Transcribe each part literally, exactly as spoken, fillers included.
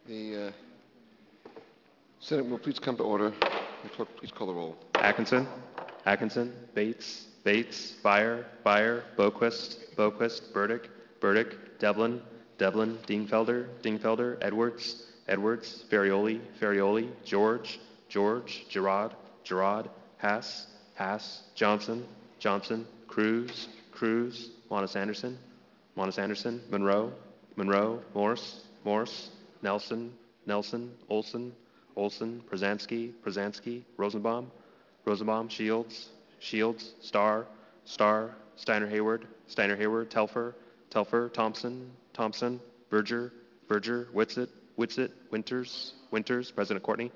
The uh, Senate will please come to order. The clerk, please call the roll. Atkinson, Atkinson, Bates, Bates, Byer, Byer, Boquist, Boquist, Burdick, Burdick, Devlin, Devlin, Dingfelder, Dingfelder, Edwards, Edwards, Ferrioli, Ferrioli, George, George, Gerard, Gerard, Hass, Hass, Johnson, Johnson, Cruz, Cruz, Monis Anderson, Monis Anderson, Monroe, Monroe, Morse, Morse, Nelson, Nelson, Olson, Olson, Przanski, Przanski, Rosenbaum, Rosenbaum, Shields, Shields, Starr, Starr, Steiner Hayward, Steiner Hayward, Telfer, Telfer, Thompson, Thompson, Berger, Berger, Whitsitt, Whitsitt, Winters, Winters, President Courtney.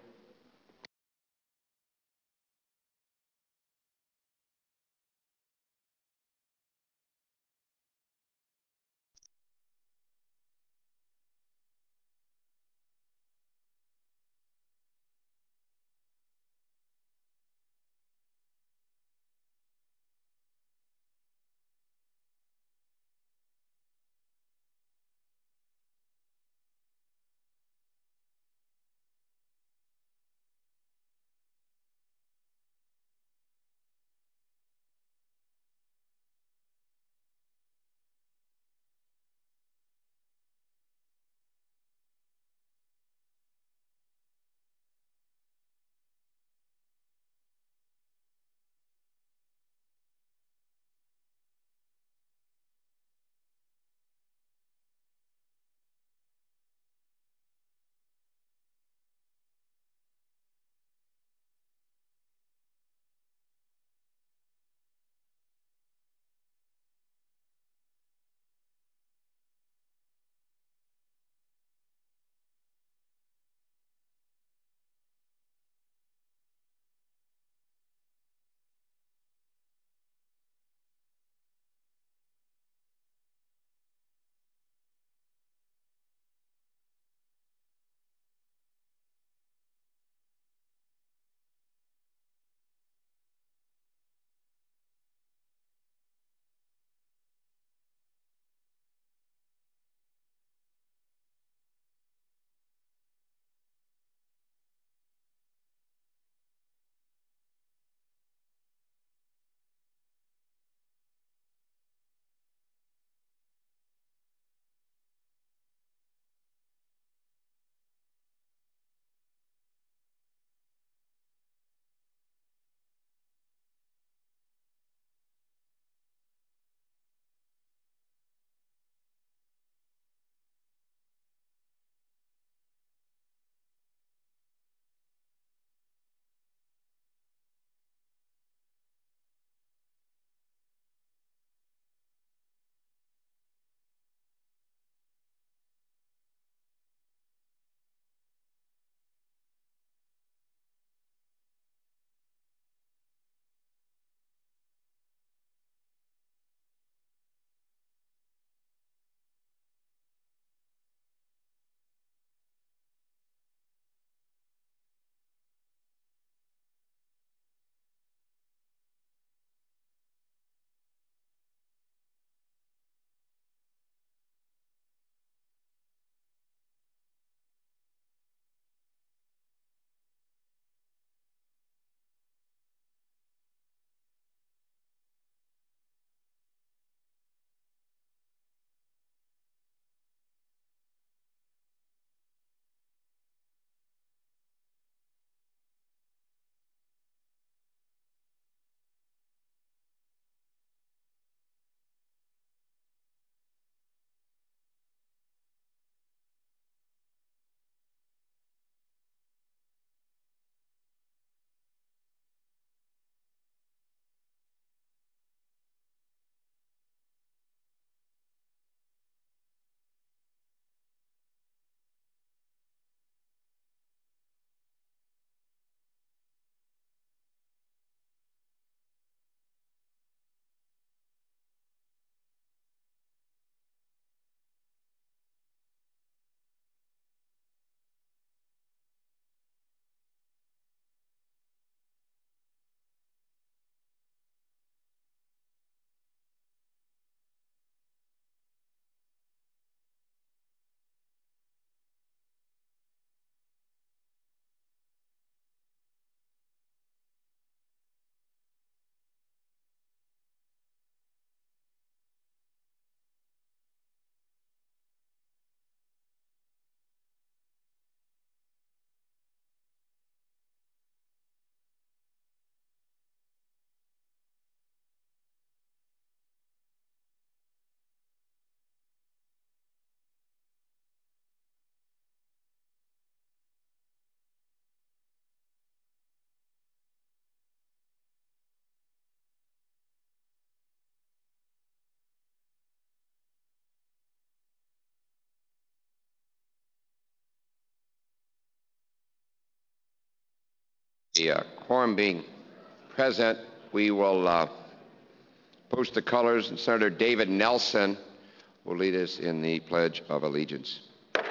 The uh, quorum being present, we will uh, post the colors, and Senator David Nelson will lead us in the Pledge of Allegiance.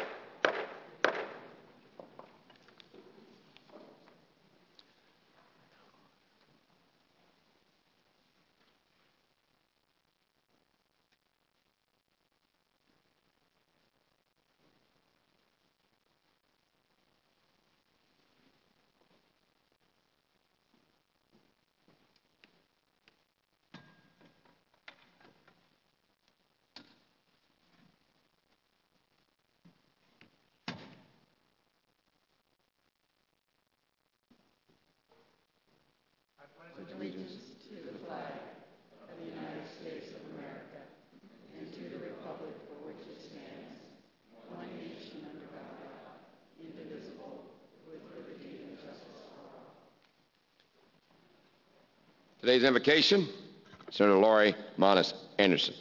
Today's invocation, Senator Laurie Monis Anderson.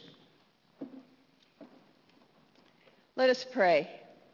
Let us pray.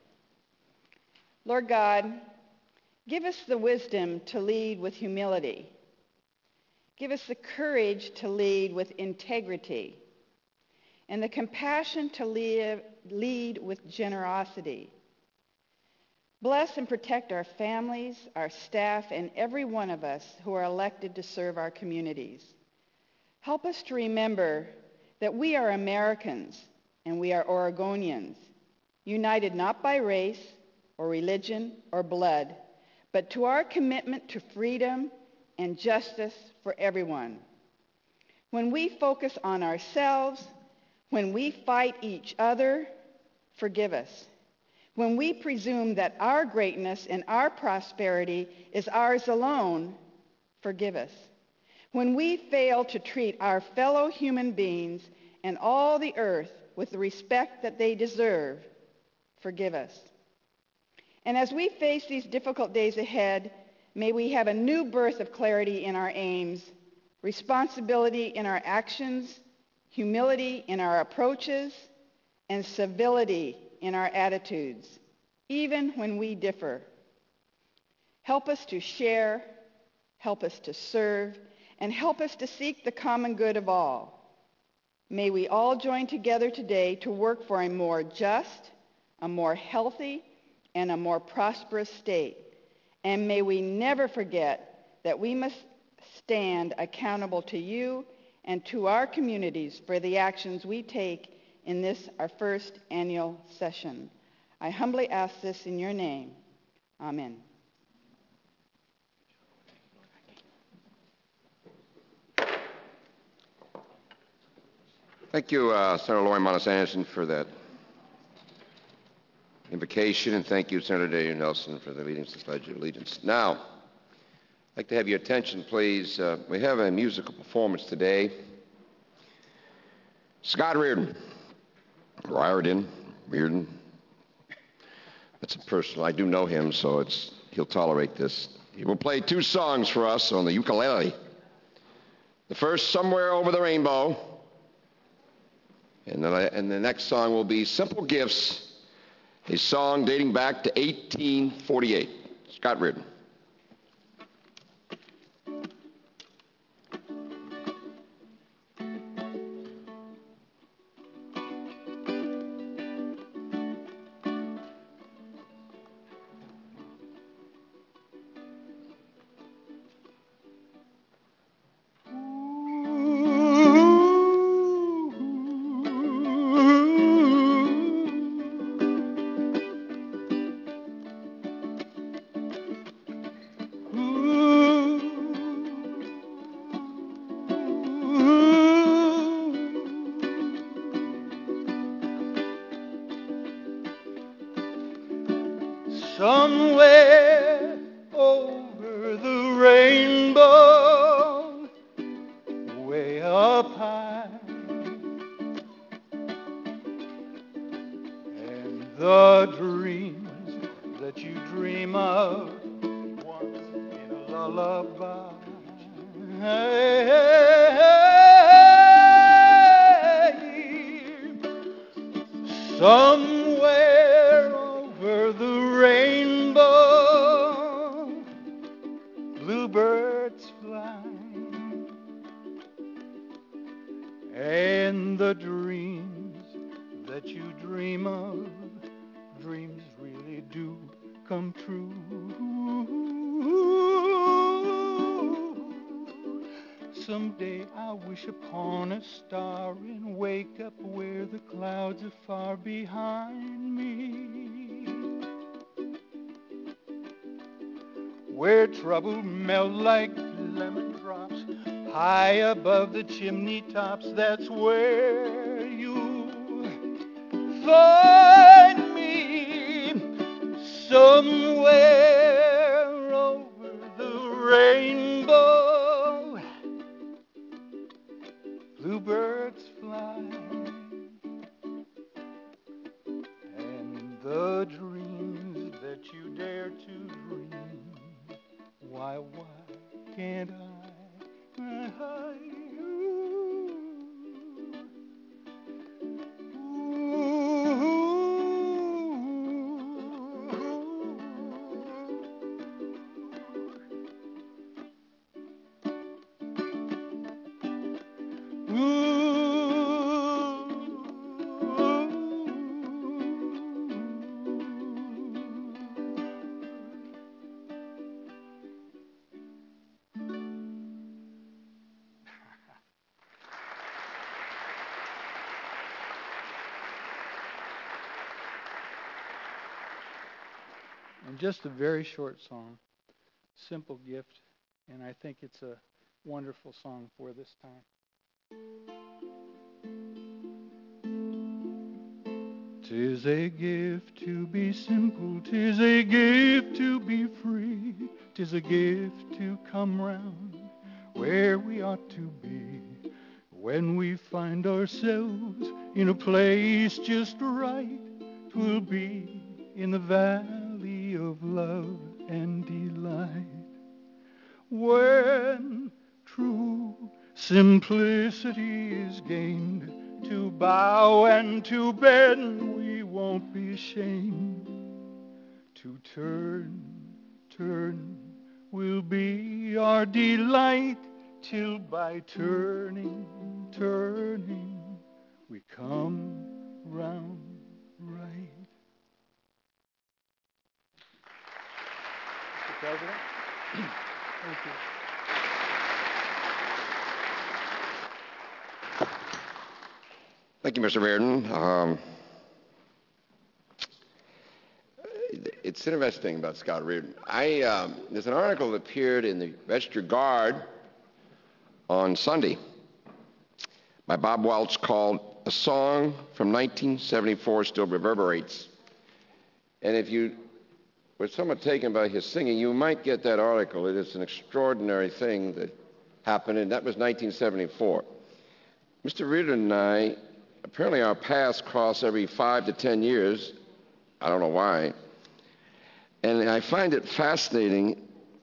Lord God, give us the wisdom to lead with humility. Give us the courage to lead with integrity and the compassion to live, lead with generosity. Bless and protect our families, our staff, and every one of us who are elected to serve our communities. Help us to remember that we are Americans and we are Oregonians, united not by race or religion or blood, but to our commitment to freedom and justice for everyone. When we focus on ourselves, when we fight each other, forgive us. When we presume that our greatness and our prosperity is ours alone, forgive us. When we fail to treat our fellow human beings and all the earth with the respect that they deserve, forgive us. And as we face these difficult days ahead, may we have a new birth of clarity in our aims, responsibility in our actions, humility in our approaches, and civility in our attitudes, even when we differ. Help us to share, help us to serve, and help us to seek the common good of all. May we all join together today to work for a more just, a more healthy, and a more prosperous state. And may we never forget that we must stand accountable to you and to our communities for the actions we take in this, our first annual session. I humbly ask this in your name. Amen. Thank you, uh, Senator Laurie Monis Anderson, for that invocation, and thank you, Senator David Nelson, for the leading to the Pledge of Allegiance. Now, I'd like to have your attention, please. Uh, we have a musical performance today. Scott Reardon. Riordan, Reardon. That's a personal. I do know him, so it's he'll tolerate this. He will play two songs for us on the ukulele. The first, Somewhere Over the Rainbow, and the, and the next song will be Simple Gifts, a song dating back to eighteen forty-eight. Scott Reardon. Somewhere over the rainbow, way up high, and the dreams that you dream of once in a lullaby. Hey, somewhere over the rainbow, blue dream of, dreams really do come true. Someday I'll wish upon a star and wake up where the clouds are far behind me, where trouble melt like lemon drops high above the chimney tops. That's where you find me, somewhere over the rainbow. Bluebirds fly, and the dreams that you dare to dream, why, why can't I? And just a very short song, simple gift, and I think it's a wonderful song for this time. 'Tis a gift to be simple, 'tis a gift to be free, 'tis a gift to come round where we ought to be. When we find ourselves in a place just right, 'twill be in the valley of love and delight. When true simplicity is gained, to bow and to bend we won't be ashamed. To turn, turn will be our delight, till by turning, turning we come round right. Mister President, thank you. Thank you, Mister Reardon. Um, it's interesting about Scott Reardon. I, um, there's an article that appeared in the Register Guard on Sunday by Bob Welch called "A Song from nineteen seventy-four Still Reverberates." And if you were somewhat taken by his singing, you might get that article. It is an extraordinary thing that happened, and that was nineteen seventy-four. Mister Reardon and I, apparently our paths cross every five to ten years. I don't know why. And I find it fascinating.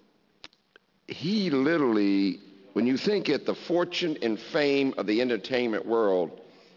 He literally, when you think at the fortune and fame of the entertainment world,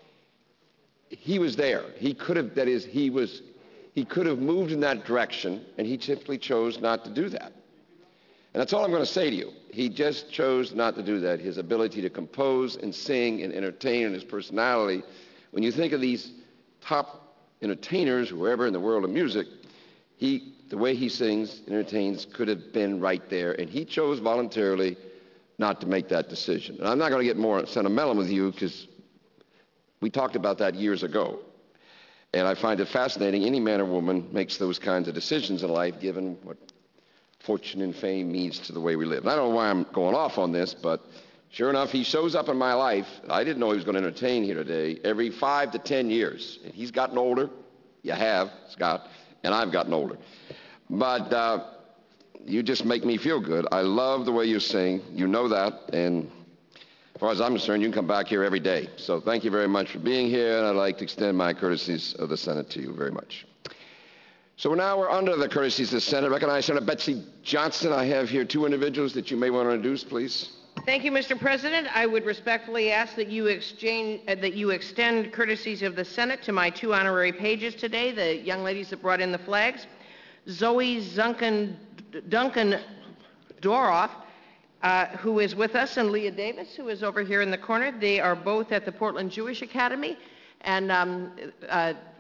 he was there. He could have, that is, he was, he could have moved in that direction, and he simply chose not to do that. And that's all I'm going to say to you. He just chose not to do that. His ability to compose and sing and entertain and his personality. When you think of these top entertainers, whoever in the world of music, he, the way he sings and entertains could have been right there. And he chose voluntarily not to make that decision. And I'm not going to get more sentimental with you because we talked about that years ago. And I find it fascinating. Any man or woman makes those kinds of decisions in life given what fortune and fame means to the way we live. And I don't know why I'm going off on this, but sure enough, he shows up in my life. I didn't know he was going to entertain here today, every five to ten years. And he's gotten older. You have, Scott. And I've gotten older. But uh, you just make me feel good. I love the way you sing. You know that. And as far as I'm concerned, you can come back here every day. So thank you very much for being here. And I'd like to extend my courtesies of the Senate to you very much. So now we're under the courtesies of the Senate. Recognize Senator Betsy Johnson. I have here two individuals that you may want to introduce, please. Thank you, Mister President. I would respectfully ask that you exchange, uh, that you extend courtesies of the Senate to my two honorary pages today, the young ladies that brought in the flags. Zoe Zuncan, Duncan Doroff, uh, who is with us, and Leah Davis, who is over here in the corner. They are both at the Portland Jewish Academy, and um, uh,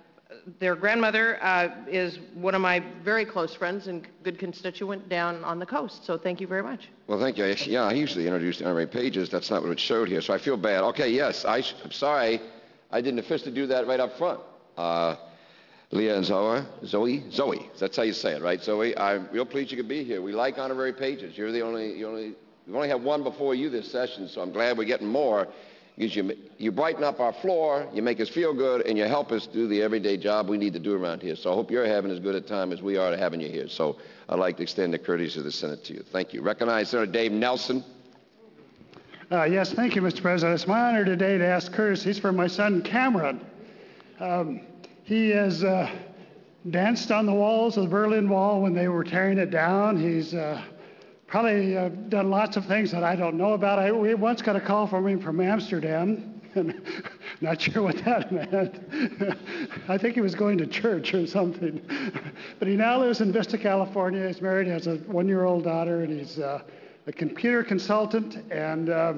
their grandmother uh, is one of my very close friends and good constituent down on the coast. So thank you very much. Well, thank you. Yeah, I usually introduce the honorary pages. That's not what it showed here, so I feel bad. Okay, yes, I, I'm sorry I didn't officially do that right up front. Uh, Leah and Zoe, Zoe, Zoe, that's how you say it, right, Zoe? I'm real pleased you could be here. We like honorary pages. You're the only, you only, we only have one before you this session, so I'm glad we're getting more. Because you, you brighten up our floor, you make us feel good, and you help us do the everyday job we need to do around here. So I hope you're having as good a time as we are to having you here. So I'd like to extend the courtesy of the Senate to you. Thank you. Recognize Senator Dave Nelson. Uh, yes, thank you, Mister President. It's my honor today to ask courtesies for my son, Cameron. Um, he has uh, danced on the walls of the Berlin Wall when they were tearing it down. He's uh, probably uh, done lots of things that I don't know about. I, we once got a call from him from Amsterdam, and not sure what that meant. I think he was going to church or something. But he now lives in Vista, California. He's married, has a one-year-old daughter, and he's uh, a computer consultant, and um,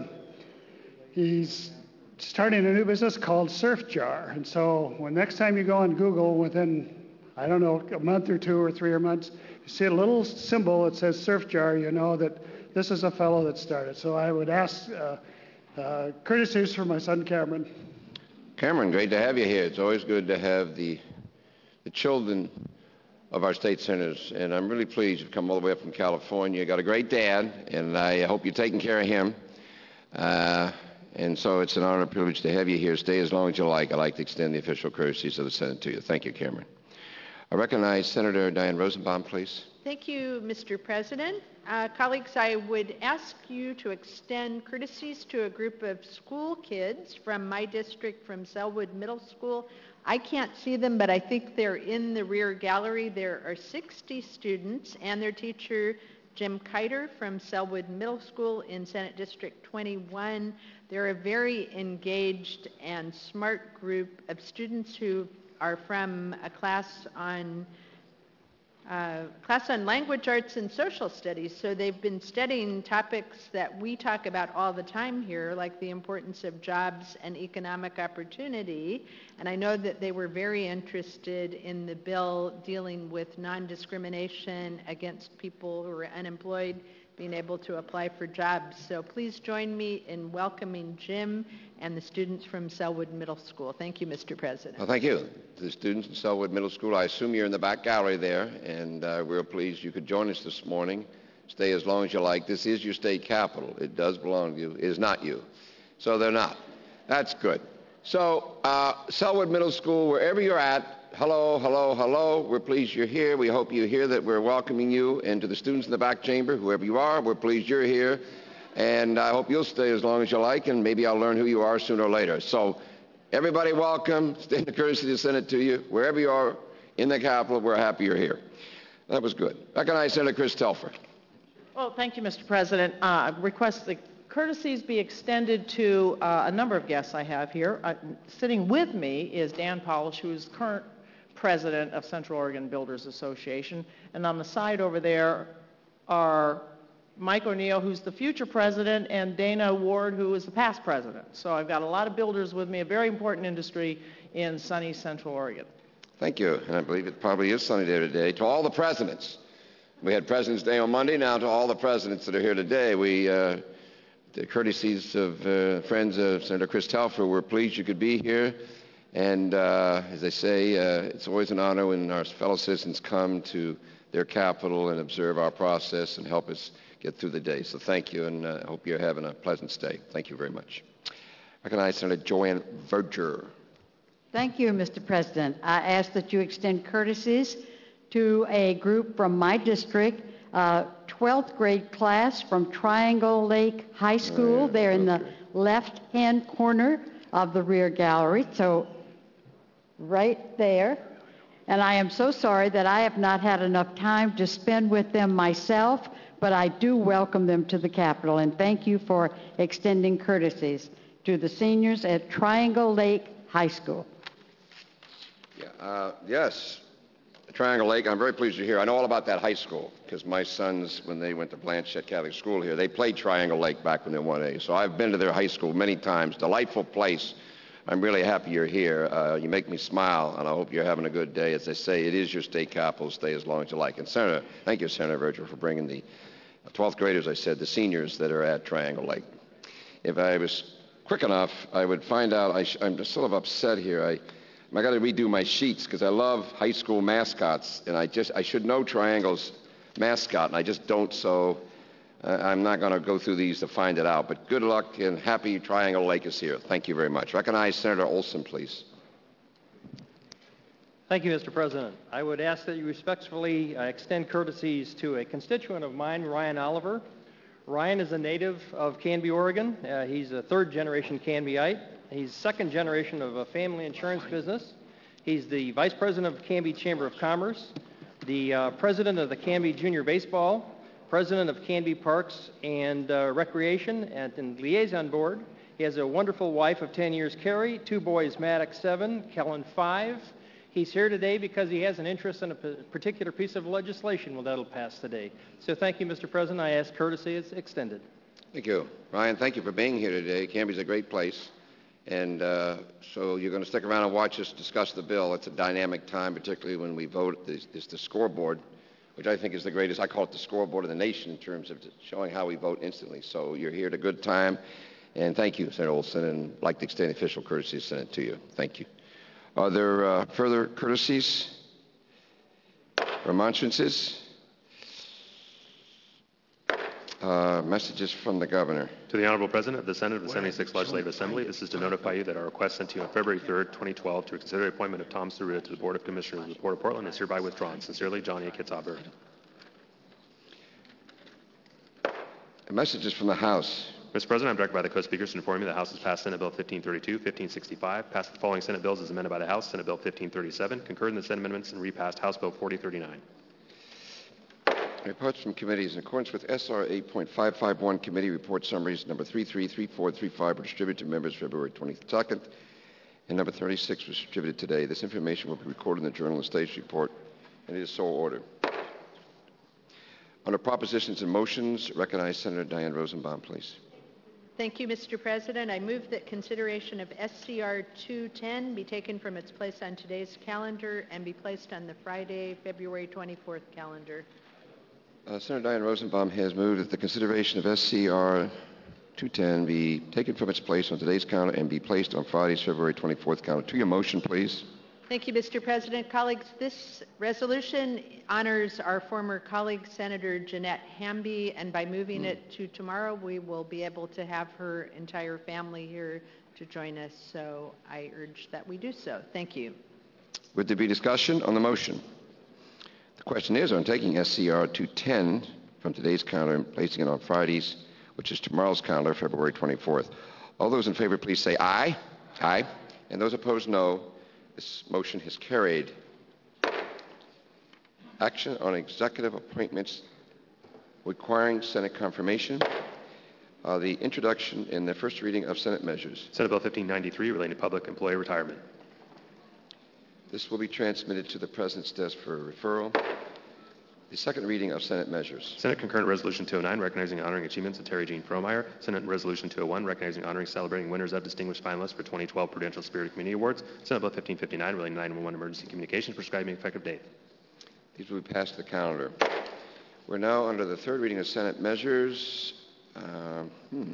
he's starting a new business called SurfJar. And so when next time you go on Google within, I don't know, a month or two or three or months, you see a little symbol that says SurfJar, you know that this is a fellow that started. So I would ask uh, uh, courtesies for my son, Cameron. Cameron, great to have you here. It's always good to have the, the children of our state senators, and I'm really pleased you've come all the way up from California. You got a great dad, and I hope you're taking care of him. Uh, and so it's an honor and privilege to have you here. Stay as long as you like. I'd like to extend the official courtesies of the Senate to you. Thank you, Cameron. I recognize Senator Diane Rosenbaum, please. Thank you, Mister President. Uh, colleagues, I would ask you to extend courtesies to a group of school kids from my district, from Selwood Middle School. I can't see them, but I think they're in the rear gallery. There are sixty students and their teacher, Jim Kiter from Selwood Middle School in Senate District twenty-one. They're a very engaged and smart group of students who are from a class on uh, class on language arts and social studies. So they've been studying topics that we talk about all the time here, like the importance of jobs and economic opportunity. And I know that they were very interested in the bill dealing with non-discrimination against people who are unemployed being able to apply for jobs. So please join me in welcoming Jim and the students from Selwood Middle School. Thank you, Mister President. Well, thank you. To the students in Selwood Middle School, I assume you're in the back gallery there, and uh, we're pleased you could join us this morning. Stay as long as you like. This is your state capital. It does belong to you. It is not you. So they're not. That's good. So uh, Selwood Middle School, wherever you're at, hello, hello, hello. We're pleased you're here. We hope you hear that we're welcoming you. And to the students in the back chamber, whoever you are, we're pleased you're here. And I hope you'll stay as long as you like, and maybe I'll learn who you are sooner or later. So everybody welcome. Extend the courtesy to send it to you. Wherever you are in the Capitol, we're happy you're here. That was good. Recognize Senator Chris Telford. Well, thank you, Mister President. Uh, I request the courtesies be extended to uh, a number of guests I have here. Uh, sitting with me is Dan Polish, who is current president of Central Oregon Builders Association. And on the side over there are Mike O'Neill, who's the future president, and Dana Ward, who is the past president. So I've got a lot of builders with me, a very important industry in sunny Central Oregon. Thank you. And I believe it probably is sunny there today. To all the presidents. We had President's Day on Monday. Now to all the presidents that are here today, we, uh, the courtesies of uh, friends of Senator Chris Telford, we're pleased you could be here. And uh, as I say, uh, it's always an honor when our fellow citizens come to their capital and observe our process and help us get through the day. So thank you, and I uh, hope you're having a pleasant stay. Thank you very much. I recognize Senator Joanne Verger. Thank you, Mister President. I ask that you extend courtesies to a group from my district, uh, twelfth grade class from Triangle Lake High School. Uh, They're in the left-hand corner of the rear gallery, so right there. And I am so sorry that I have not had enough time to spend with them myself, but I do welcome them to the Capitol, and thank you for extending courtesies to the seniors at Triangle Lake High School. Yeah, uh, yes, Triangle Lake, I'm very pleased you're here. I know all about that high school because my sons, when they went to Blanchette Catholic School here, they played Triangle Lake back when they were one A. So I've been to their high school many times. Delightful place, I'm really happy you're here. Uh, you make me smile, and I hope you're having a good day. As they say, it is your state capital. Stay as long as you like. And Senator, thank you, Senator Virgil, for bringing the twelfth graders, I said, the seniors that are at Triangle Lake. If I was quick enough, I would find out. I sh- I'm just sort of upset here. I, I got to redo my sheets because I love high school mascots, and I just I should know Triangle's mascot, and I just don't. So uh, I'm not going to go through these to find it out. But good luck, and happy Triangle Lake is here. Thank you very much. Recognize Senator Olson, please. Thank you, Mister President. I would ask that you respectfully uh, extend courtesies to a constituent of mine, Ryan Oliver. Ryan is a native of Canby, Oregon. Uh, he's a third-generation Canbyite. He's second generation of a family insurance business. He's the vice president of the Canby Chamber of Commerce, the uh, president of the Canby Junior Baseball, president of Canby Parks and uh, Recreation, and, and liaison board. He has a wonderful wife of ten years, Carrie, two boys, Maddox, seven, Kellen, five. He's here today because he has an interest in a particular piece of legislation that will pass today. So thank you, Mister President. I ask courtesy is extended. Thank you. Ryan, thank you for being here today. Canby's a great place. And uh, so you're going to stick around and watch us discuss the bill. It's a dynamic time, particularly when we vote. It's, it's the scoreboard, which I think is the greatest. I call it the scoreboard of the nation in terms of showing how we vote instantly. So you're here at a good time. And thank you, Senator Olson, and I'd like to extend official courtesy of the Senate to you. Thank you. Are there uh, further courtesies, remonstrances, uh, messages from the governor? To the Honorable President of the Senate of the seventy-sixth Legislative Assembly, this is to notify you that our request sent to you on February third, twenty twelve, to consider the appointment of Tom Saruta to the Board of Commissioners of the Port of Portland is hereby withdrawn. Sincerely, Johnny Kitzhaber. Messages from the House. Mister President, I'm directed by the co-speakers to inform you that the House has passed Senate Bill fifteen thirty-two, fifteen sixty-five, passed the following Senate bills as amended by the House: Senate Bill fifteen thirty-seven, concurred in the Senate amendments, and repassed House Bill forty thirty-nine. Reports from committees. In accordance with S R eight point five five one, committee report summaries number thirty-three, thirty-four, thirty-five were distributed to members February twenty-second, and number thirty-six was distributed today. This information will be recorded in the Journal and States report, and it is so ordered. Under propositions and motions, recognize Senator Diane Rosenbaum, please. Thank you, Mister President. I move that consideration of S C R two ten be taken from its place on today's calendar and be placed on the Friday, February twenty-fourth calendar. Uh, Senator Diane Rosenbaum has moved that the consideration of S C R two ten be taken from its place on today's calendar and be placed on Friday's February twenty-fourth calendar. To your motion, please. Thank you, Mister President. Colleagues, this resolution honors our former colleague, Senator Jeanette Hamby, and by moving mm. it to tomorrow, we will be able to have her entire family here to join us. So I urge that we do so. Thank you. Would there be discussion on the motion? The question is on taking S C R two ten from today's calendar and placing it on Friday's, which is tomorrow's calendar, February twenty-fourth. All those in favor, please say aye. Aye. And those opposed, no. This motion has carried. Action on executive appointments requiring Senate confirmation. Uh, the introduction and the first reading of Senate measures. Senate Bill fifteen ninety-three relating to public employee retirement. This will be transmitted to the President's desk for referral. The second reading of Senate measures. Senate Concurrent Resolution two oh nine recognizing and honoring achievements of Terry Jean Frohmeyer. Senate Resolution two oh one recognizing and honoring celebrating winners of distinguished finalists for twenty twelve Prudential Spirit Community Awards. Senate Bill fifteen fifty-nine relating to nine one one emergency communications prescribing effective date. These will be passed to the calendar. We're now under the third reading of Senate measures. Uh, hmm.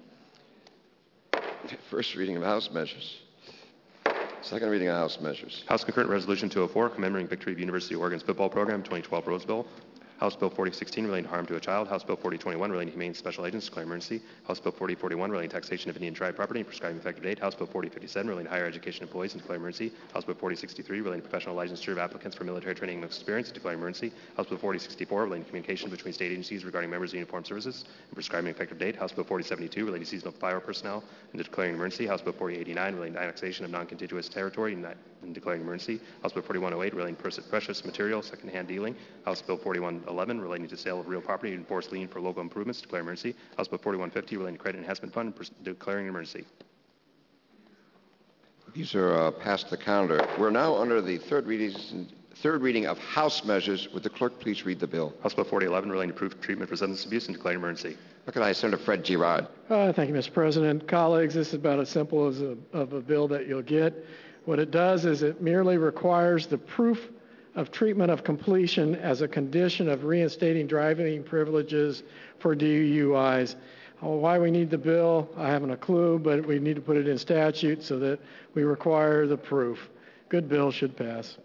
First reading of House measures. Second reading of House measures. House Concurrent Resolution two oh four commemorating victory of University of Oregon's football program, twenty twelve Rose Bowl. House Bill forty sixteen relating to harm to a child. House Bill forty twenty-one relating to humane special agents declaring emergency. House Bill forty forty-one relating to taxation of Indian tribe property and prescribing effective date. House Bill forty fifty-seven relating to higher education employees and declaring emergency. House Bill forty sixty-three relating to professional licensure of applicants for military training and experience and declaring emergency. House Bill forty sixty-four relating to communication between state agencies regarding members of uniformed services and prescribing effective date. House Bill forty seventy-two relating to seasonal fire personnel and declaring emergency. House Bill forty eighty-nine relating to annexation of non-contiguous territory and, and declaring emergency. House Bill forty-one oh eight relating to precious material secondhand dealing. House Bill forty-one eleven relating to sale of real property and enforced lien for local improvements, declare emergency. House Bill forty-one fifty relating to credit enhancement fund, declaring emergency. These are uh, past the calendar. We're now under the third readings, third reading of House measures. Would the clerk please read the bill? House Bill forty eleven relating to proof treatment for substance abuse and declaring emergency. Recognize Senator Fred Girard. Uh, thank you, Mister President. Colleagues, this is about as simple as a, of a bill that you'll get. What it does is it merely requires the proof of treatment of completion as a condition of reinstating driving privileges for D U Is. Oh, why we need the bill, I haven't a clue, but we need to put it in statute so that we require the proof. Good bill, should pass.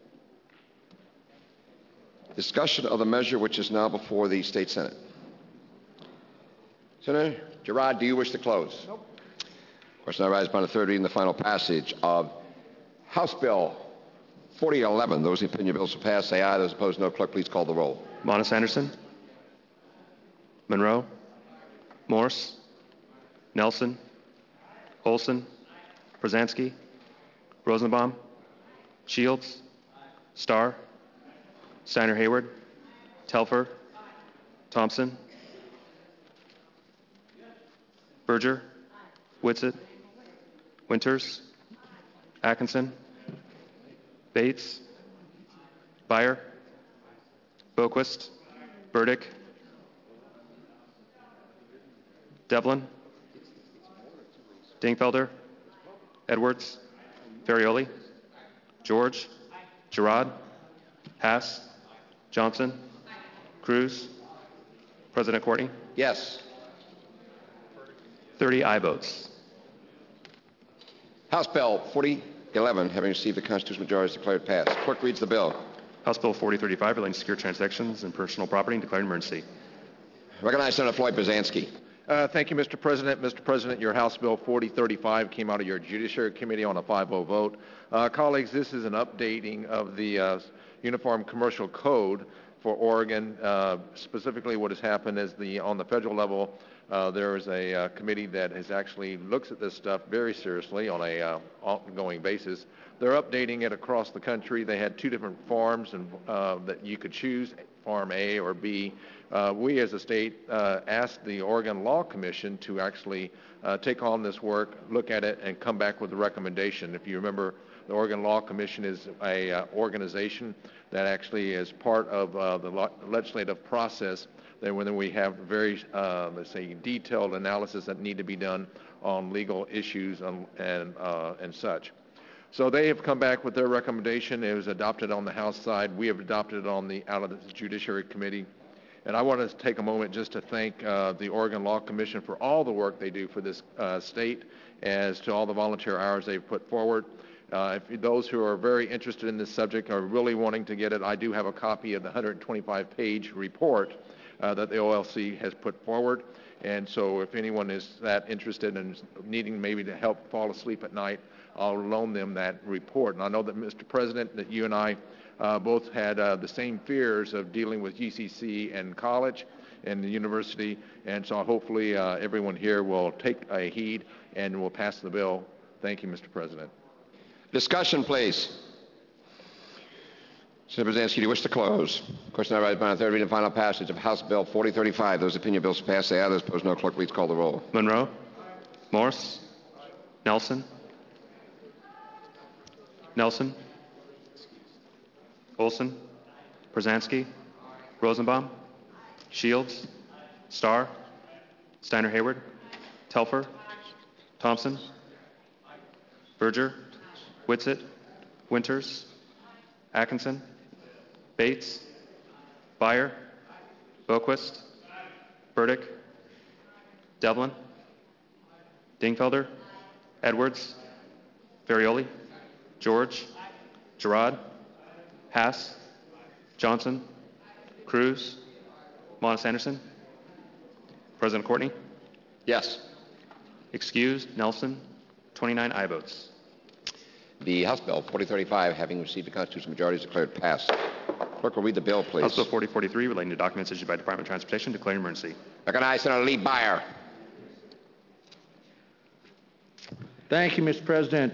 Discussion of the measure which is now before the State Senate. Senator Girard, do you wish to close? Nope. Question now arises upon the third reading, the final passage of House Bill forty eleven. Those in opinion bills will pass, say aye. Those opposed, no. Clerk, please call the roll. Monis Anderson. Monroe. Morse. Nelson. Olson. Brzezinski. Rosenbaum. Shields. Starr. Steiner Hayward. Telfer. Thompson. Berger. Whitsett. Winters. Atkinson. Bates. Byer. Boquist. Burdick. Devlin. Dingfelder. Edwards. Ferrioli. George. Girard. Hass. Johnson. Cruz. President Courtney. Yes. thirty aye votes. House Bill forty eleven, having received the constitutional majority, is declared passed. Clerk reads the bill. House Bill forty thirty-five relating to secure transactions and personal property and declaring emergency. Recognize Senator Floyd Brzezinski. Uh, thank you, Mister President. Mister President, your House Bill forty thirty-five came out of your Judiciary Committee on a five oh vote. Uh, colleagues, this is an updating of the uh, Uniform Commercial Code for Oregon. Uh, specifically, what has happened is the on the federal level, uh, there is a uh, committee that has actually looks at this stuff very seriously on a uh, ongoing basis. They're updating it across the country. They had two different farms and uh, that you could choose, Farm A or B. Uh, we as a state uh, asked the Oregon Law Commission to actually uh, take on this work, look at it, and come back with a recommendation. If you remember, the Oregon Law Commission is a uh, organization that actually is part of uh, the lo- legislative process. Then when we have very, uh, let's say, detailed analysis that need to be done on legal issues and and, uh, and such. So they have come back with their recommendation. It was adopted on the House side. We have adopted it on the out of the Judiciary Committee. And I want to take a moment just to thank uh, the Oregon Law Commission for all the work they do for this uh, state, as to all the volunteer hours they've put forward. Uh, if those who are very interested in this subject are really wanting to get it, I do have a copy of the one hundred twenty-five page report uh, that the O L C has put forward. And so if anyone is that interested in needing maybe to help fall asleep at night, I'll loan them that report. And I know that, Mister President, that you and I uh, both had uh, the same fears of dealing with G C C and college and the university. And so hopefully uh, everyone here will take a heed and will pass the bill. Thank you, Mister President. Discussion, please. Senator Brzezinski, do you wish to close? Question now arises upon the third reading and final passage of House Bill forty thirty-five. Those opinion bills pass, say aye. Those opposed, no. Clerk, please call the roll. Monroe. Morse. Nelson. Nelson. Olson. Brzezinski. Rosenbaum. Shields. Starr. Steiner Hayward. Telfer. Thompson. Berger. Whitsett. Winters. Atkinson. Bates. Byer. Boquist. Burdick. Devlin. Dingfelder. Edwards. Ferrioli. George. Girard. Hass. Johnson. Cruz. Monis Anderson. President Courtney. Yes. Excused. Nelson. twenty-nine aye votes. The House Bill forty thirty-five, having received the constitutional majority, is declared passed. Clerk will read the bill, please. House Bill forty forty-three relating to documents issued by the Department of Transportation declaring emergency. Recognize Senator Lee Byer. Thank you, Mister President.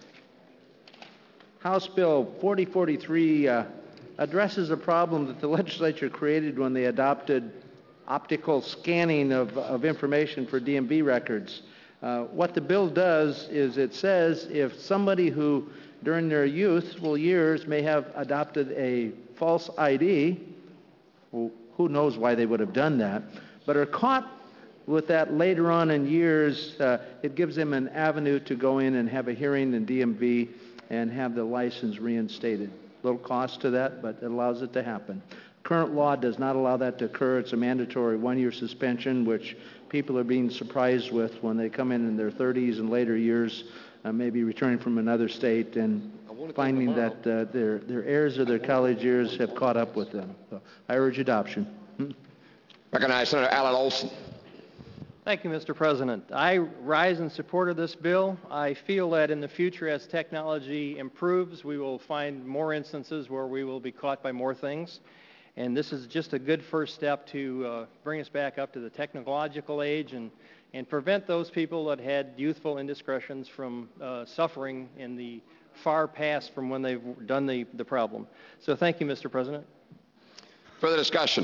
House Bill forty forty-three uh, addresses a problem that the legislature created when they adopted optical scanning of, of information for D M V records. Uh, what the bill does is it says if somebody who during their youthful years may have adopted a false I D. Well, who knows why they would have done that, but are caught with that later on in years. Uh, it gives them an avenue to go in and have a hearing in D M V and have the license reinstated. Little cost to that, but it allows it to happen. Current law does not allow that to occur. It's a mandatory one-year suspension, which people are being surprised with when they come in in their thirties and later years, uh, maybe returning from another state and finding that uh, their, their heirs of their college years have caught up with them. So I urge adoption. Recognize Senator Alan Olson. Thank you, Mister President. I rise in support of this bill. I feel that in the future, as technology improves, we will find more instances where we will be caught by more things. And this is just a good first step to uh, bring us back up to the technological age and, and prevent those people that had youthful indiscretions from uh, suffering in the far past from when they've done the, the problem. So thank you, Mister President. Further discussion?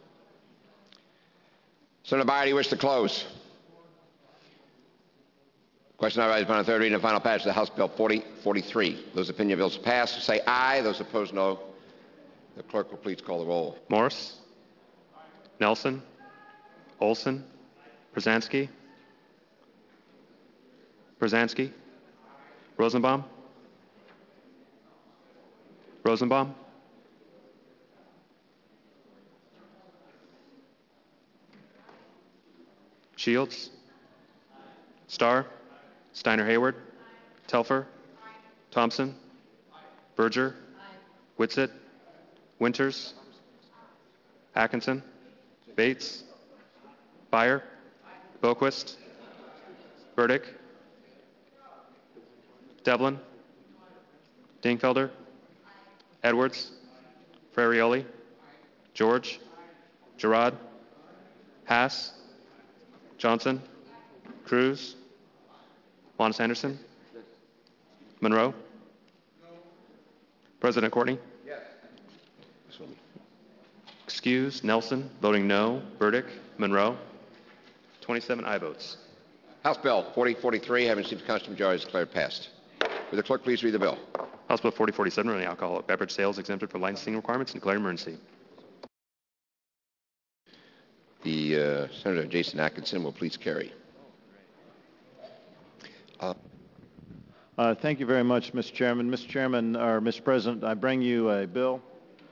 Senator Byer, do you wish to close? Question now raised upon the third reading and final passage of the House Bill forty forty-three. Those opinion bills passed say aye. Those opposed, no. The clerk will please call the roll. Morse, Nelson, Olson, Brzezinski, Brzezinski, Rosenbaum, Rosenbaum, Shields, Starr, Steiner Hayward, Telfer, Thompson, Berger, Whitsitt, Winters, Atkinson, Bates, Byer, Boquist, Burdick, Devlin, Dingfelder, Edwards, Ferrioli, George, Girard, Haas, Johnson, Cruz, Wallace Anderson, Monroe, President Courtney. Excuse, Nelson. Voting no. Burdick, Monroe. twenty-seven aye votes. House Bill forty forty-three, having received the constant majority, is declared passed. Will the clerk please read the bill? House Bill forty forty-seven, running alcoholic beverage sales exempted from licensing requirements and declared emergency. The uh, Senator Jason Atkinson will please carry. Uh, uh, thank you very much, Mister Chairman. Mister Chairman, or Mister President, I bring you a bill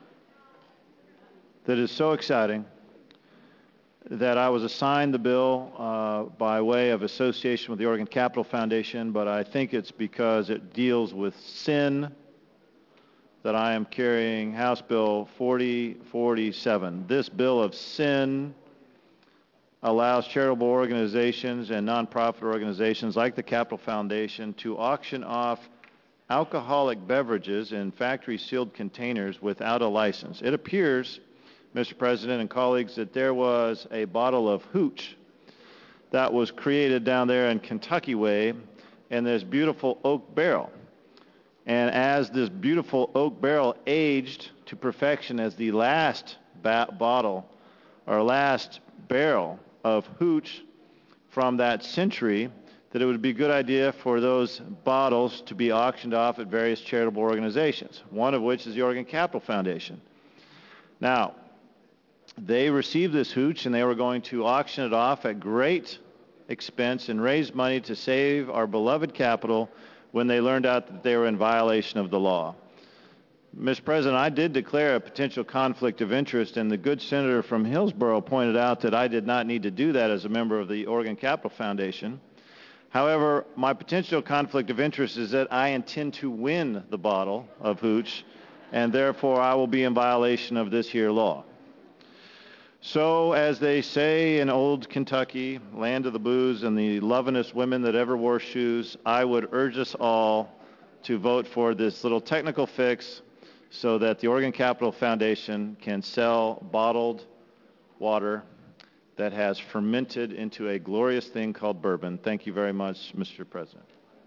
that is so exciting that I was assigned the bill uh, by way of association with the Oregon Capital Foundation, but I think it's because it deals with sin that I am carrying House Bill forty forty-seven. This bill of sin allows charitable organizations and nonprofit organizations like the Capital Foundation to auction off alcoholic beverages in factory-sealed containers without a license. It appears, Mister President and colleagues, that there was a bottle of hooch that was created down there in Kentucky way in this beautiful oak barrel. And as this beautiful oak barrel aged to perfection as the last ba- bottle or last barrel of hooch from that century, that it would be a good idea for those bottles to be auctioned off at various charitable organizations, one of which is the Oregon Capital Foundation. Now, they received this hooch and they were going to auction it off at great expense and raise money to save our beloved capital when they learned out that they were in violation of the law. Mister President, I did declare a potential conflict of interest, and the good senator from Hillsborough pointed out that I did not need to do that as a member of the Oregon Capital Foundation. However, my potential conflict of interest is that I intend to win the bottle of hooch, and therefore I will be in violation of this here law. So, as they say in old Kentucky, land of the booze and the lovin'est women that ever wore shoes, I would urge us all to vote for this little technical fix so that the Oregon Capital Foundation can sell bottled water that has fermented into a glorious thing called bourbon. Thank you very much, Mister President.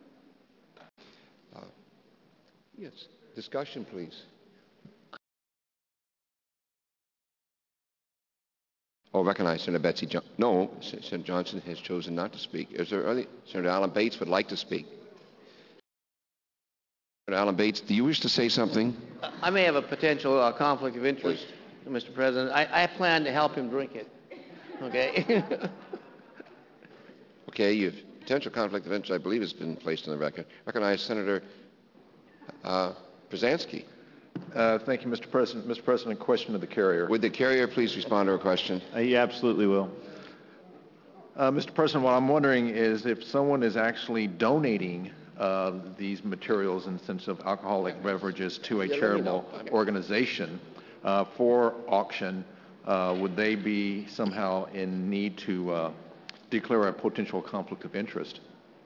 Uh, yes, discussion, please. Oh, recognize Senator Betsy Johnson. No, Senator Johnson has chosen not to speak. Is there early? Senator Alan Bates would like to speak. Alan Bates, do you wish to say something? I may have a potential uh, conflict of interest, Mister President. I, I plan to help him drink it. Okay? Okay, your potential conflict of interest, I believe, has been placed on the record. Recognize Senator uh, Brzezinski. Uh, thank you, Mister President. Mister President, question to the carrier. Would the carrier please respond to a question? Uh, he absolutely will. Uh, Mister President, what I'm wondering is if someone is actually donating uh, these materials in the sense of alcoholic beverages to a Yeah, charitable let me know. organization uh, for auction, uh, would they be somehow in need to uh, declare a potential conflict of interest?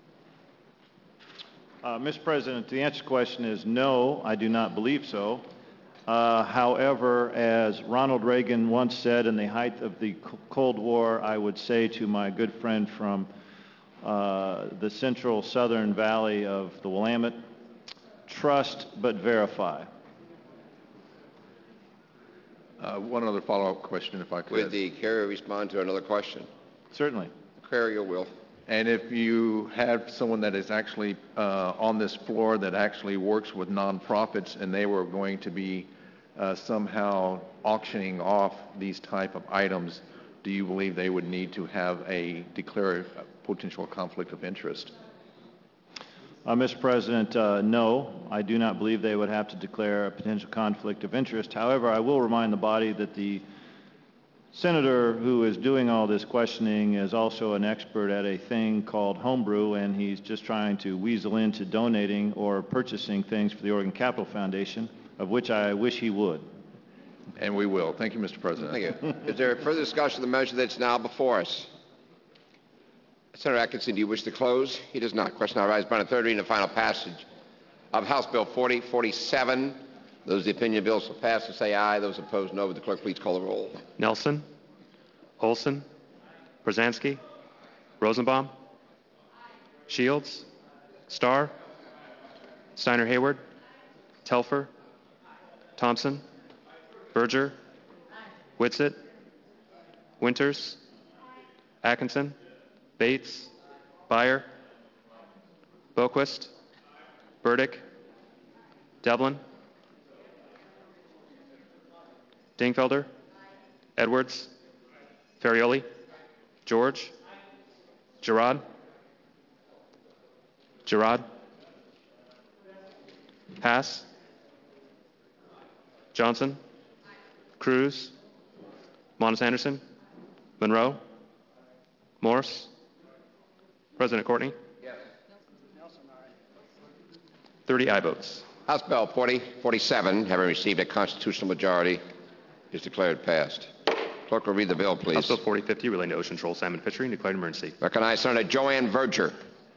Uh, Mister President, the answer to the question is no, I do not believe so. Uh, however, as Ronald Reagan once said in the height of the Cold War, I would say to my good friend from uh, the central southern valley of the Willamette, trust but verify. Uh, one other follow-up question, if I could. Would the carrier respond to another question? Certainly. The carrier will. And if you have someone that is actually uh, on this floor that actually works with nonprofits and they were going to be uh, somehow auctioning off these type of items, do you believe they would need to have a declared potential conflict of interest? Uh, Mister President, uh, no, I do not believe they would have to declare a potential conflict of interest. However, I will remind the body that the senator who is doing all this questioning is also an expert at a thing called homebrew, and he's just trying to weasel into donating or purchasing things for the Oregon Capital Foundation, of which I wish he would. And we will. Thank you, Mister President. Thank you. Is there further discussion of the measure that's now before us? Senator Atkinson, do you wish to close? He does not. Question now arises by the third reading and final passage of House Bill forty forty-seven. Those of the opinion bills shall pass, will say aye. Those opposed, no. Would the clerk please call the roll? Nelson, Olson, Brzezinski, Rosenbaum, Shields, Starr, Steiner Hayward, Telfer, Thompson, Berger, Whitsitt, Winters, Atkinson, Bates, Byer, Boquist, Burdick, Devlin, Dingfelder, Edwards, Ferrioli, George, Gerard, Gerard, Hass, Johnson, Cruz, Monis Anderson, Monroe, Morse, President Courtney. Yes. thirty aye votes. House Bill forty forty-seven, having received a constitutional majority, is declared passed. Clerk will read the bill, please. House Bill forty fifty relating to ocean troll salmon fishery and declared emergency. Recognize Senator Joanne Verger.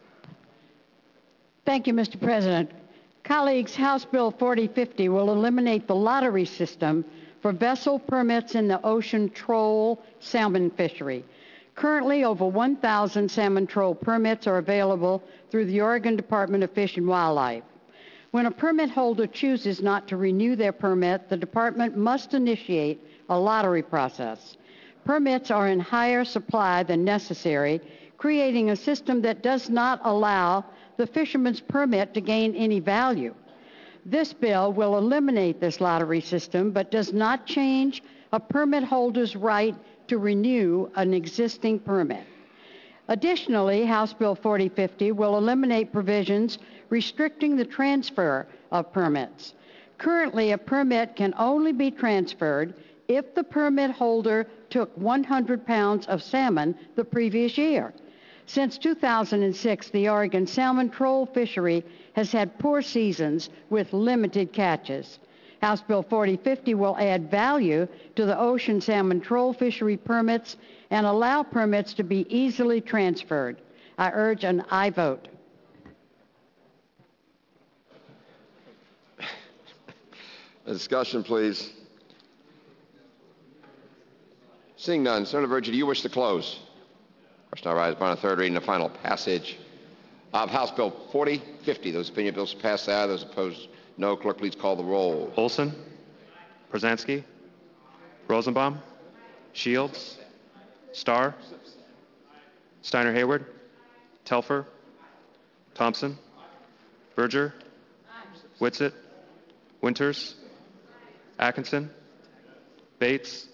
Thank you, Mister President. Colleagues, House Bill forty fifty will eliminate the lottery system for vessel permits in the ocean troll salmon fishery. Currently, over one thousand salmon troll permits are available through the Oregon Department of Fish and Wildlife. When a permit holder chooses not to renew their permit, the department must initiate a lottery process. Permits are in higher supply than necessary, creating a system that does not allow the fisherman's permit to gain any value. This bill will eliminate this lottery system, but does not change a permit holder's right to renew an existing permit. Additionally, House Bill forty fifty will eliminate provisions restricting the transfer of permits. Currently, a permit can only be transferred if the permit holder took one hundred pounds of salmon the previous year. Since two thousand six, the Oregon salmon troll fishery has had poor seasons with limited catches. House Bill forty fifty will add value to the ocean salmon troll fishery permits and allow permits to be easily transferred. I urge an aye vote. A discussion, please. Seeing none, Senator Verger, do you wish to close? Question now arises upon a third reading and final passage of House Bill forty fifty. Those opinion bills pass, say aye. Those opposed, no. Clerk, please call the roll. Olson, Brzezinski, Rosenbaum, Shields, Starr, Steiner Hayward, Telfer, Thompson, Berger, Whitsitt, Winters, Atkinson, Bates,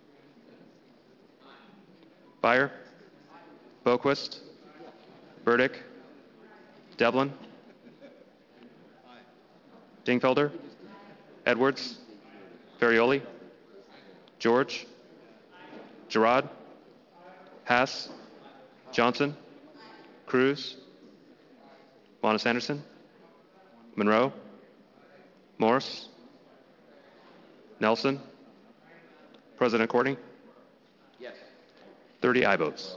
Byer, Boquist, Burdick, Devlin, Dingfelder, Edwards, Ferrioli, George, Gerard, Hass, Johnson, Cruz, Monis Anderson, Monroe, Morris, Nelson, President Courtney? Yes. thirty aye votes.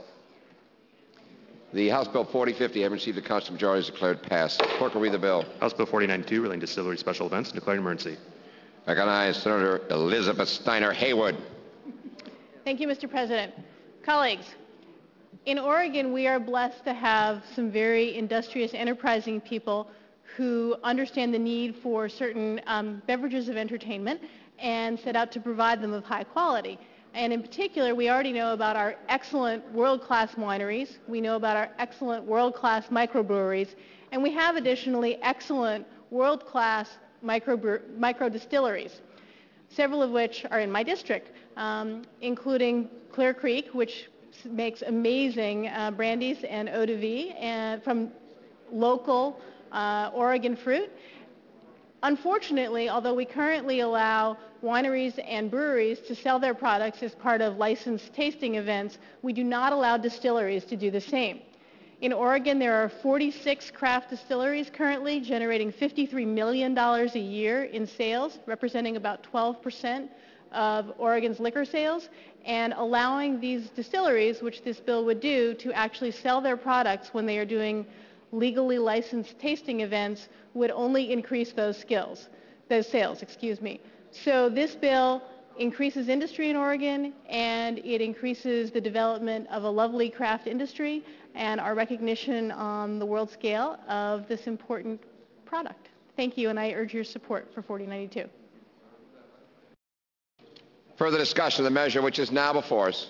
The House Bill forty fifty, having received the constant majority, is declared passed. Clerk will read the bill. House Bill forty ninety-two, relating to distillery special events, and declaring emergency. Recognize Senator Elizabeth Steiner Hayward. Thank you, Mister President. Colleagues, in Oregon, we are blessed to have some very industrious, enterprising people who understand the need for certain um, beverages of entertainment and set out to provide them of high quality. And in particular, we already know about our excellent world-class wineries. We know about our excellent world-class microbreweries. And we have additionally excellent world-class micro, micro distilleries, several of which are in my district, um, including Clear Creek, which makes amazing uh, brandies and eau de vie and from local uh, Oregon fruit. Unfortunately, although we currently allow wineries and breweries to sell their products as part of licensed tasting events, we do not allow distilleries to do the same. In Oregon, there are forty-six craft distilleries currently generating fifty-three million dollars a year in sales, representing about twelve percent of Oregon's liquor sales, and allowing these distilleries, which this bill would do, to actually sell their products when they are doing legally licensed tasting events would only increase those skills, those sales, excuse me. So this bill increases industry in Oregon, and it increases the development of a lovely craft industry and our recognition on the world scale of this important product. Thank you, and I urge your support for forty ninety-two. Further discussion of the measure which is now before us.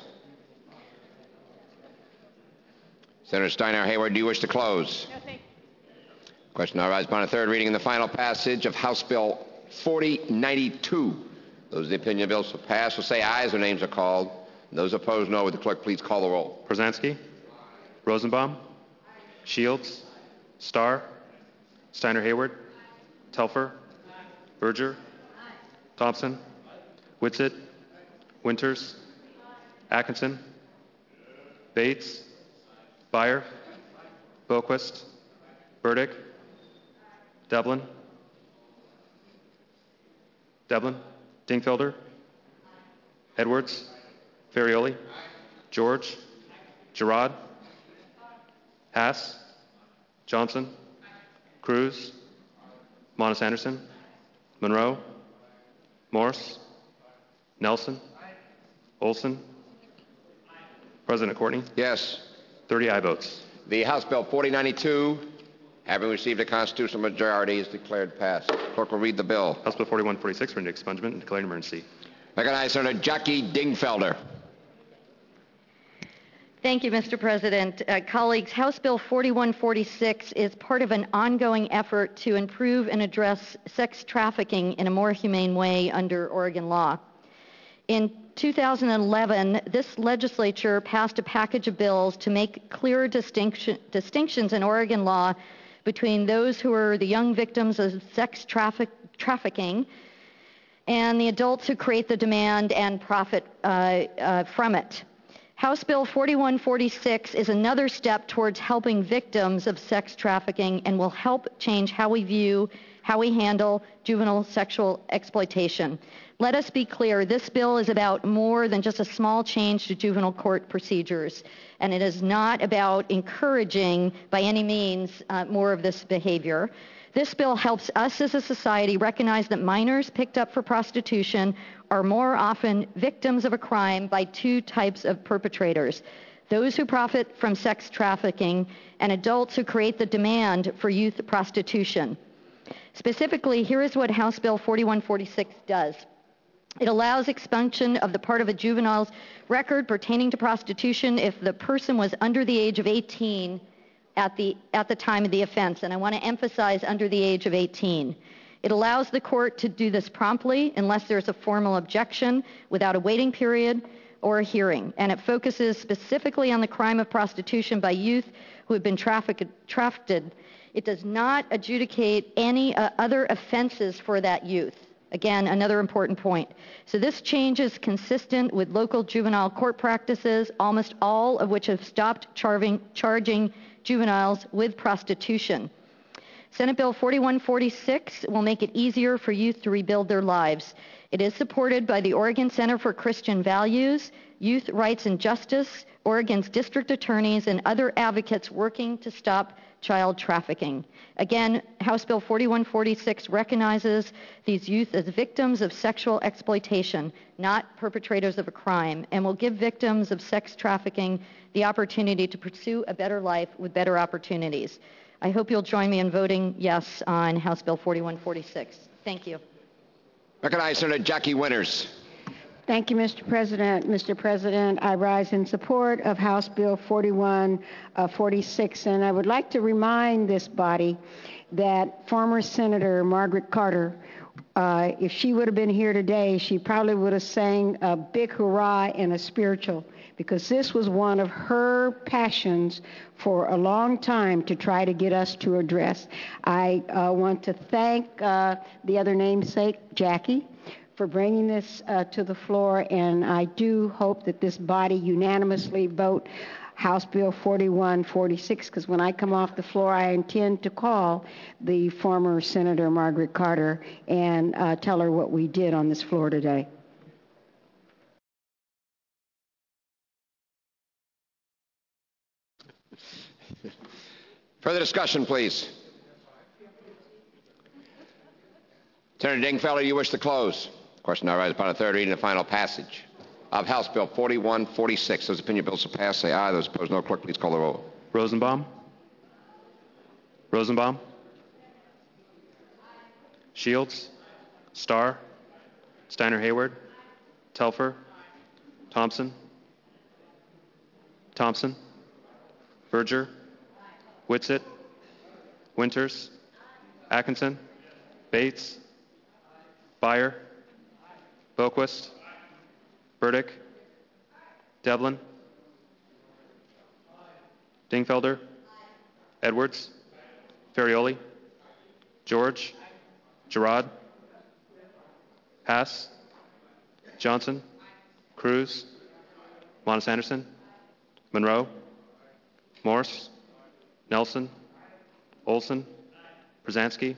Senator Steiner Hayward, do you wish to close? No, thank you. Question now arises upon a third reading and the final passage of House Bill forty ninety-two. Those in the opinion of the bill shall pass will say aye as their names are called. And those opposed, no. Would the clerk please call the roll? Przansky, Rosenbaum, Shields, Starr, Steiner Hayward, Telfer, Berger, Thompson, Whitsitt, Winters, Atkinson, Bates, Byer, Boquist, Burdick, Devlin, Devlin, Dingfelder, Edwards, Ferrioli, George, Gerard, Hass, Johnson, Cruz, Monis Anderson, Monroe, Morris, Nelson, Olson, President Courtney? Yes. thirty aye votes. The House Bill forty ninety-two, having received a constitutional majority, is declared passed. Clerk will read the bill. House Bill forty-one forty-six, for expungement and declaring emergency. Recognize Senator Jackie Dingfelder. Thank you, Mister President. Uh, colleagues, House Bill forty-one forty-six is part of an ongoing effort to improve and address sex trafficking in a more humane way under Oregon law. In two thousand eleven, this legislature passed a package of bills to make clearer distinction, distinctions in Oregon law between those who are the young victims of sex traffic, trafficking and the adults who create the demand and profit uh, uh, from it. House Bill forty-one forty-six is another step towards helping victims of sex trafficking and will help change how we view, how we handle juvenile sexual exploitation. Let us be clear, this bill is about more than just a small change to juvenile court procedures, and it is not about encouraging, by any means, uh, more of this behavior. This bill helps us as a society recognize that minors picked up for prostitution are more often victims of a crime by two types of perpetrators: those who profit from sex trafficking and adults who create the demand for youth prostitution. Specifically, here is what House Bill forty-one forty-six does. It allows expunction of the part of a juvenile's record pertaining to prostitution if the person was under the age of eighteen at the, at the time of the offense, and I want to emphasize under the age of eighteen. It allows the court to do this promptly unless there's a formal objection without a waiting period or a hearing, and it focuses specifically on the crime of prostitution by youth who have been trafficked, trafficked. It does not adjudicate any uh, other offenses for that youth. Again, another important point. So this change is consistent with local juvenile court practices, almost all of which have stopped charging, charging juveniles with prostitution. Senate Bill forty-one forty-six will make it easier for youth to rebuild their lives. It is supported by the Oregon Center for Christian Values, Youth Rights and Justice, Oregon's district attorneys, and other advocates working to stop child trafficking. Again, House Bill forty-one forty-six recognizes these youth as victims of sexual exploitation, not perpetrators of a crime, and will give victims of sex trafficking the opportunity to pursue a better life with better opportunities. I hope you'll join me in voting yes on House Bill forty-one forty-six. Thank you. Recognize Senator Jackie Winters. Thank you, Mister President. Mister President, I rise in support of House Bill forty-one forty-six, and I would like to remind this body that former Senator Margaret Carter, uh, if she would have been here today, she probably would have sang a big hurrah in a spiritual, because this was one of her passions for a long time to try to get us to address. I uh, want to thank uh, the other namesake, Jackie, for bringing this uh, to the floor, and I do hope that this body unanimously vote House Bill forty-one forty-six, because when I come off the floor, I intend to call the former Senator Margaret Carter and uh, tell her what we did on this floor today. Further discussion, please. Senator Dingfelder, you wish to close. Question now rises upon a third reading and final passage of House Bill forty-one forty-six. Those opinion bills will pass, say aye. Those opposed, no. Clerk, please call the roll. Rosenbaum. Rosenbaum. Shields. Starr. Steiner Hayward. Telfer. Thompson. Thompson. Berger. Whitsitt. Winters. Atkinson. Bates. Byer. Boquist. Burdick. Devlin. Dingfelder. Edwards. Ferrioli. George. Gerard. Hass. Johnson. Cruz. Monis Anderson. Monroe. Morse. Nelson. Olson. Brzezinski.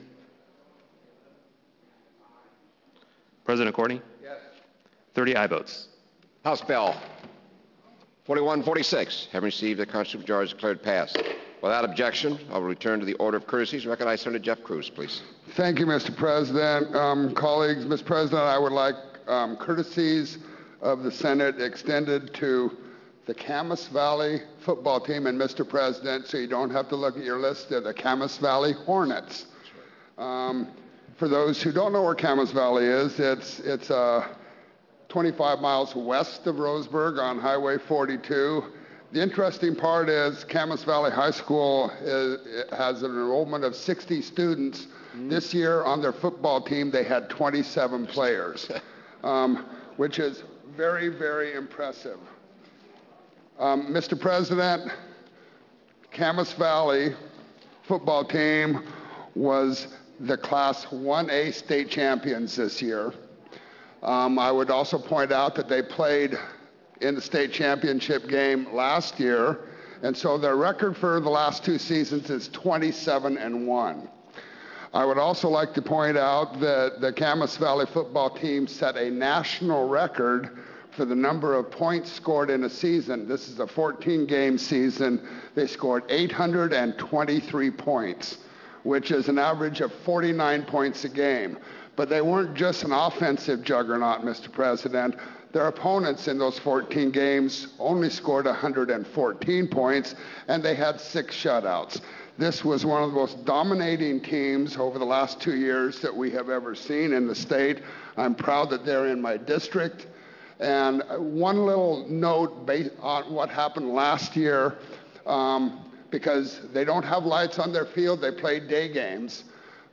President Courtney? Yes. thirty aye votes. House Bill forty-one forty-six, having received the constitutional majority, is declared passed. Without objection, I will return to the order of courtesies. Recognize Senator Jeff Cruz, please. Thank you, Mister President. Um, colleagues, Mister President, I would like um, courtesies of the Senate extended to the Camas Valley football team, and Mister President, so you don't have to look at your list, they're the Camas Valley Hornets. Um, For those who don't know where Camas Valley is, it's, it's uh, twenty-five miles west of Roseburg on Highway forty-two. The interesting part is Camas Valley High School is, has an enrollment of sixty students. Mm-hmm. This year on their football team, they had twenty-seven players, um, which is very, very impressive. Um, Mister President, Camas Valley football team was the Class one A state champions this year. Um, I would also point out that they played in the state championship game last year, and so their record for the last two seasons is twenty-seven and one. I would also like to point out that the Camas Valley football team set a national record for the number of points scored in a season. This is a fourteen game season. They scored eight hundred twenty-three points, which is an average of forty-nine points a game. But they weren't just an offensive juggernaut, Mister President. Their opponents in those fourteen games only scored one hundred fourteen points, and they had six shutouts. This was one of the most dominating teams over the last two years that we have ever seen in the state. I'm proud that they're in my district. And one little note based on what happened last year, um, because they don't have lights on their field, they play day games.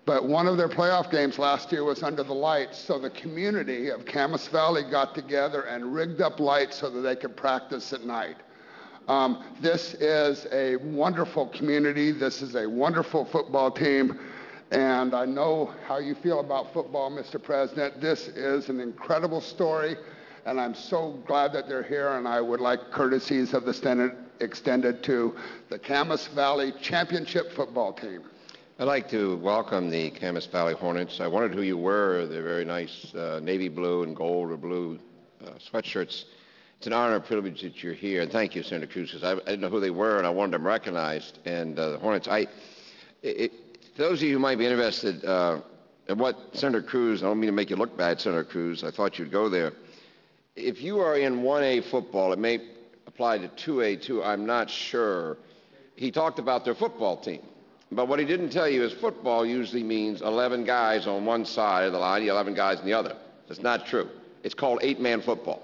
But one of their playoff games last year was under the lights, so the community of Camas Valley got together and rigged up lights so that they could practice at night. Um, this is a wonderful community. This is a wonderful football team. And I know how you feel about football, Mister President. This is an incredible story, and I'm so glad that they're here, and I would like courtesies of the Senate extended to the Camas Valley Championship football team. I'd like to welcome the Camas Valley Hornets. I wondered who you were. They're very nice uh, navy blue and gold or blue uh, sweatshirts. It's an honor and privilege that you're here, and thank you, Senator Cruz, because I, I didn't know who they were, and I wanted them recognized. And uh, the Hornets, I, it, for those of you who might be interested uh, in what Senator Cruz, I don't mean to make you look bad, Senator Cruz, I thought you'd go there. If you are in one A football, it may apply to two A too, I'm not sure. He talked about their football team. But what he didn't tell you is football usually means eleven guys on one side of the line, eleven guys on the other. That's not true. It's called eight-man football.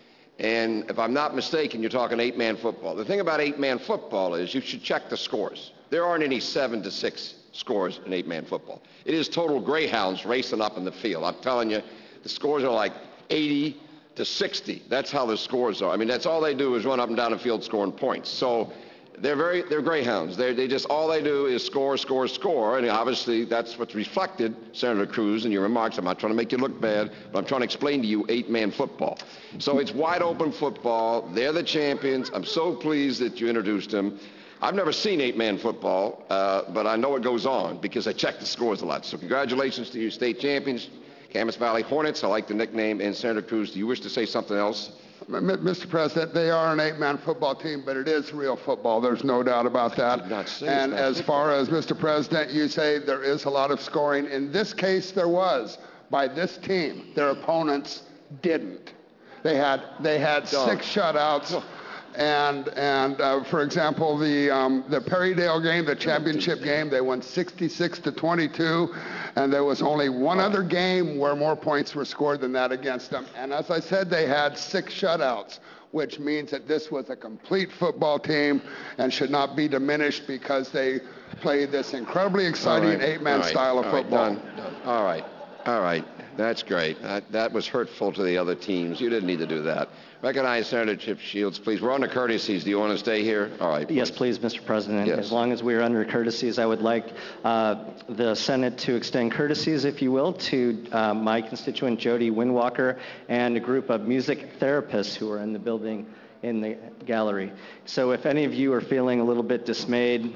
And if I'm not mistaken, you're talking eight-man football. The thing about eight-man football is you should check the scores. There aren't any seven to six scores in eight-man football. It is total greyhounds racing up in the field. I'm telling you, the scores are like eighty to sixty. That's how the scores are. I mean, that's all they do is run up and down the field scoring points. So they're very, they're greyhounds. They're, they just, all they do is score, score, score, and obviously that's what's reflected, Senator Cruz, in your remarks. I'm not trying to make you look bad, but I'm trying to explain to you eight-man football. So it's wide open football. They're the champions. I'm so pleased that you introduced them. I've never seen eight-man football, uh, but I know what goes on because I check the scores a lot. So congratulations to you state champions, Camas Valley Hornets. I like the nickname. And Senator Cruz, do you wish to say something else? Mister President, they are an eight-man football team, but it is real football. There's no doubt about that. And as far as, Mister President, you say there is a lot of scoring. In this case, there was. By this team, their opponents didn't. They had, they had six shutouts. And, and uh, for example, the, um, the Perrydale game, the championship game, they won sixty-six to twenty-two. And there was only one other game where more points were scored than that against them. And as I said, they had six shutouts, which means that this was a complete football team and should not be diminished because they played this incredibly exciting All right. eight-man All right. style of All right. football. Done. Done. All right. All right. That's great. That, that was hurtful to the other teams. You didn't need to do that. Recognize Senator Chip Shields, please. We're on the courtesies. Do you want to stay here? All right. Yes, please, Mister President. Yes. As long as we're under courtesies, I would like uh, the Senate to extend courtesies, if you will, to uh, my constituent Jody Windwalker and a group of music therapists who are in the building in the gallery. So if any of you are feeling a little bit dismayed,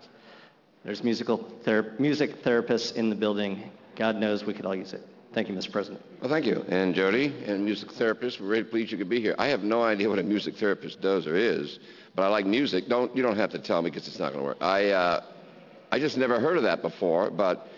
there's musical ther- music therapists in the building. God knows we could all use it. Thank you, Mister President. Well, thank you. And Jody and music therapist, we're really pleased you could be here. I have no idea what a music therapist does or is, but I like music. Don't, you don't have to tell me because it's not going to work. I, uh, I just never heard of that before, but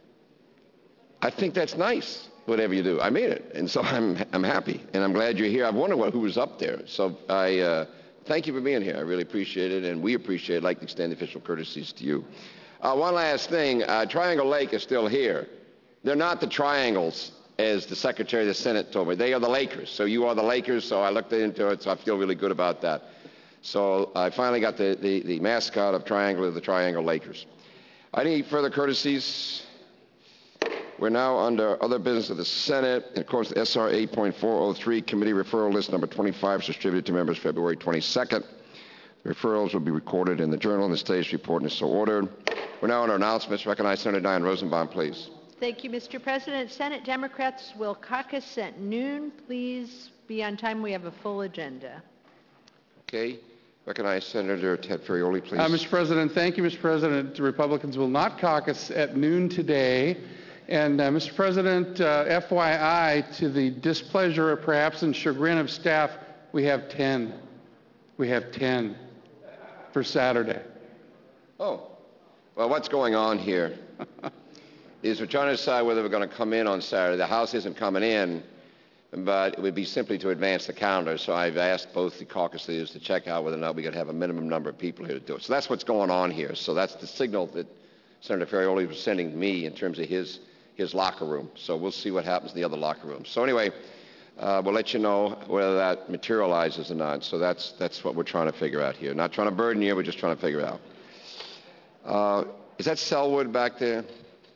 I think that's nice, whatever you do. I mean it. And so I'm, I'm happy, and I'm glad you're here. I've wondered what, who was up there. So I uh, thank you for being here. I really appreciate it, and we appreciate it. I'd like to extend official courtesies to you. Uh, one last thing. Uh, Triangle Lake is still here. They're not the Triangles, as the Secretary of the Senate told me. They are the Lakers. So you are the Lakers, so I looked into it, so I feel really good about that. So I finally got the, the, the mascot of Triangle of the Triangle Lakers. Any further courtesies? We're now under other business of the Senate. And of course, the S R eight point four oh three committee referral list number twenty-five is distributed to members February twenty-second. The referrals will be recorded in the journal and the status report and is so ordered. We're now under announcements. Recognize Senator Diane Rosenbaum, please. Thank you, Mister President. Senate Democrats will caucus at noon. Please be on time. We have a full agenda. Okay. Recognize Senator Ted Ferrioli, please. Uh, Mister President, thank you, Mister President. The Republicans will not caucus at noon today. And, uh, Mister President, uh, F Y I, to the displeasure, perhaps, and chagrin of staff, we have ten. We have ten for Saturday. Oh. Well, what's going on here is we're trying to decide whether we're going to come in on Saturday. The House isn't coming in, but it would be simply to advance the calendar. So I've asked both the caucus leaders to check out whether or not we could have a minimum number of people here to do it. So that's what's going on here. So that's the signal that Senator Ferrioli was sending to me in terms of his, his locker room. So we'll see what happens in the other locker rooms. So anyway, uh, we'll let you know whether that materializes or not. So that's, that's what we're trying to figure out here. Not trying to burden you, we're just trying to figure it out. Uh, is that Selwood back there?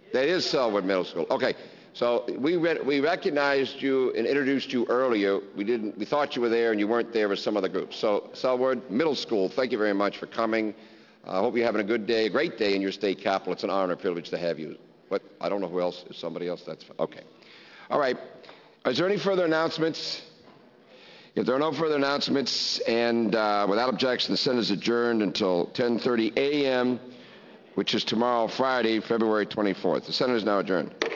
That is Selwood Middle School. Okay. So we, re we recognized you and introduced you earlier. We didn't. We thought you were there, and you weren't there with some other groups. So Selwood Middle School, thank you very much for coming. I uh, hope you're having a good day, a great day in your state capital. It's an honor and privilege to have you. But I don't know who else. Is somebody else? That's okay. All right. Is there any further announcements? If there are no further announcements, and uh, without objection, the Senate is adjourned until ten thirty a m, which is tomorrow, Friday, February twenty-fourth. The Senate is now adjourned.